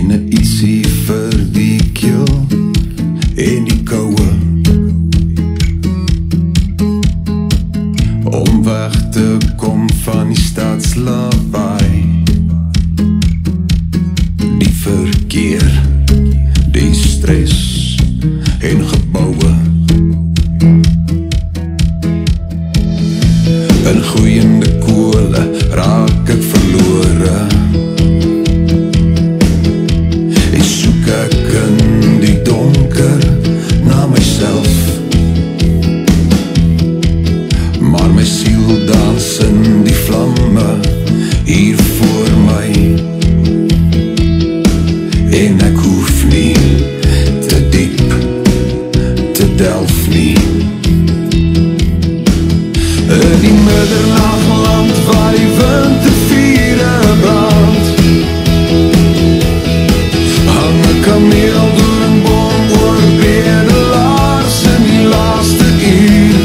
en 'n ietsie vir die keel en die koue, om weg te kom van die stadslawaai, die verkeer, die stres en geboue. In groeiende kole raak ek verlore, en soek ek in die donker na myself, maar my siel dans in die vlamme hier voor my, en ek hoef nie te diep te delf nie. In die middernagland waar die winterviere brand, hang 'n kameel door 'n boom oor bedelaars in die laaste uur,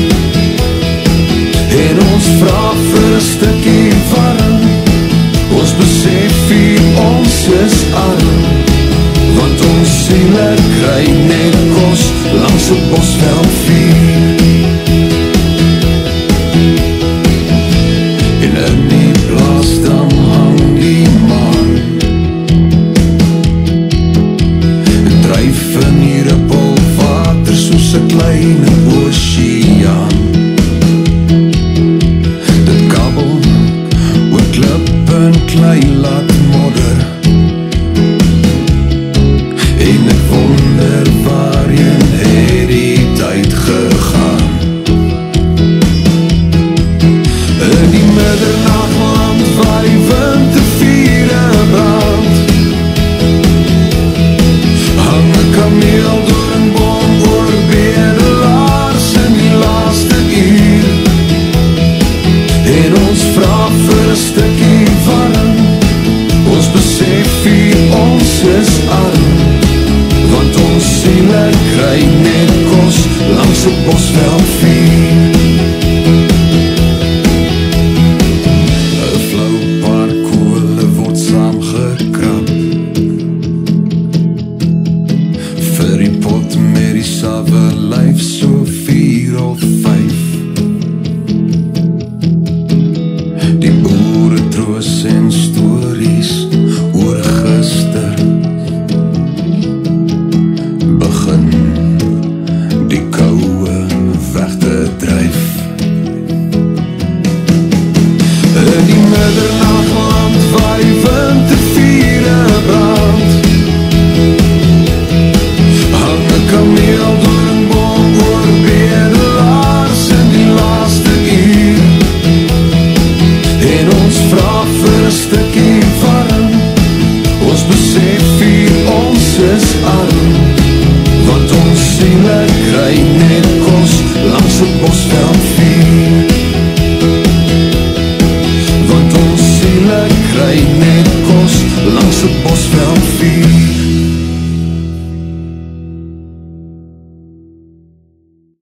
en ons vra vir 'n stukkie warm, ons besef hier ons is arm, want ons siele kry net kos langs 'n bosveld vuur. In die plaasdam hang die maan, en dryf in die rippelwater soos 'n kleine oseaan. Dit kabbel oor klip en klei laat modder, en ek wonder waarheen het die tyd gegaan. In die middernagland waar die winterviere brand, hang 'n kameel door 'n boom oor bedelaars in die laaste uur, en ons vra vir 'n stukkie warm, ons besef hier ons is arm, want ons siele kry net kos langs 'n bosveld vuur. Lyf so 4 of 5, die boere troos en stories oor gister, begin die koue weg te dryf. In die middernagland waar die winterviere brand, hang 'n kameel door 'n boom oor bedelaars in die laaste uur, en ons vra vir 'n stuk